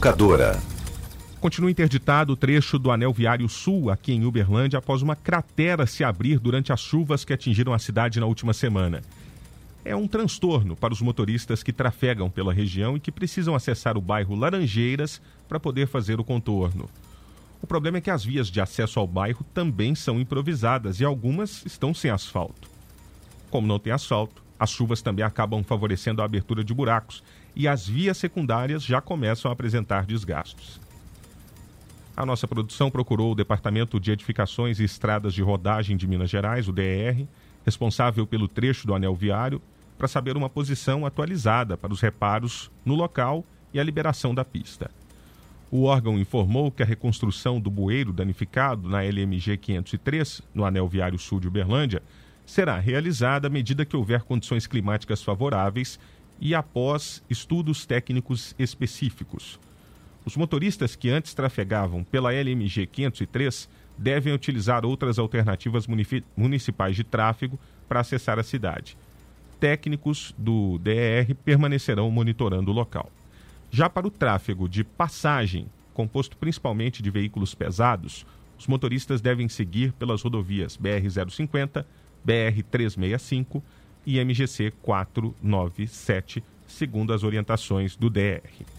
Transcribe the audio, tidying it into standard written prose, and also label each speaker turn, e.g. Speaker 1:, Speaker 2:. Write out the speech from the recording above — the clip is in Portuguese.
Speaker 1: Educadora.
Speaker 2: Continua interditado o trecho do Anel Viário Sul, aqui em Uberlândia, após uma cratera se abrir durante as chuvas que atingiram a cidade na última semana. É um transtorno para os motoristas que trafegam pela região e que precisam acessar o bairro Laranjeiras para poder fazer o contorno. O problema é que as vias de acesso ao bairro também são improvisadas e algumas estão sem asfalto. Como não tem asfalto, as chuvas também acabam favorecendo a abertura de buracos e as vias secundárias já começam a apresentar desgastes. A nossa produção procurou o Departamento de Edificações e Estradas de Rodagem de Minas Gerais, o DER, responsável pelo trecho do anel viário, para saber uma posição atualizada para os reparos no local e a liberação da pista. O órgão informou que a reconstrução do bueiro danificado na LMG 503, no Anel Viário Sul de Uberlândia, será realizada à medida que houver condições climáticas favoráveis e após estudos técnicos específicos. Os motoristas que antes trafegavam pela LMG 503 devem utilizar outras alternativas municipais de tráfego para acessar a cidade. Técnicos do DER permanecerão monitorando o local. Já para o tráfego de passagem, composto principalmente de veículos pesados, os motoristas devem seguir pelas rodovias BR-050, BR-365 e MGC 497, segundo as orientações do DER.